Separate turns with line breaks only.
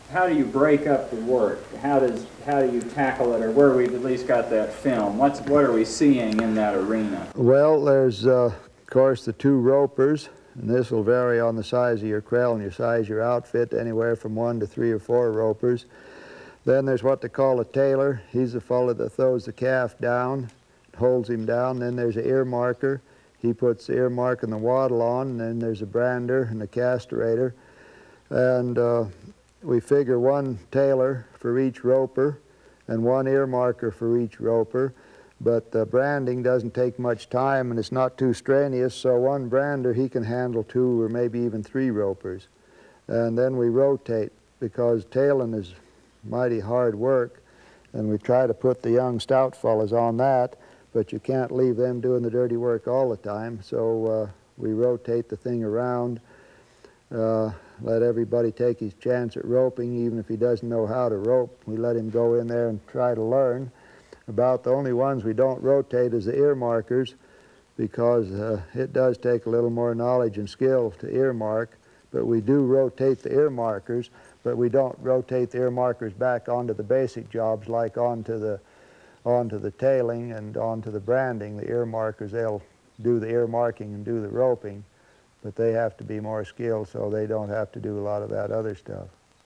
how do you break up the work? How do you tackle it, or where we've at least got that film? What are we seeing in that arena?
Well, there's of course the two ropers, and this will vary on the size of your creel and your size of your outfit, anywhere from 1 to 3 or 4 ropers. Then there's what they call a tailor. He's the fellow that throws the calf down, holds him down. Then there's an ear marker. He puts the ear mark and the wattle on. And then there's a brander and a castrator. And we figure one tailor for each roper and one ear marker for each roper. But the branding doesn't take much time and it's not too strenuous, so one brander, he can handle 2 or maybe even 3 ropers. And then we rotate, because tailing is mighty hard work, and we try to put the young stout fellas on that, but you can't leave them doing the dirty work all the time, so we rotate the thing around, let everybody take his chance at roping. Even if he doesn't know how to rope, we let him go in there and try to learn. About the only ones we don't rotate is the ear markers, because it does take a little more knowledge and skill to ear mark, but we do rotate the ear markers, but we don't rotate the ear markers back onto the basic jobs, like onto the tailing and onto the branding. The ear markers, they'll do the ear marking and do the roping, but they have to be more skilled, so they don't have to do a lot of that other stuff.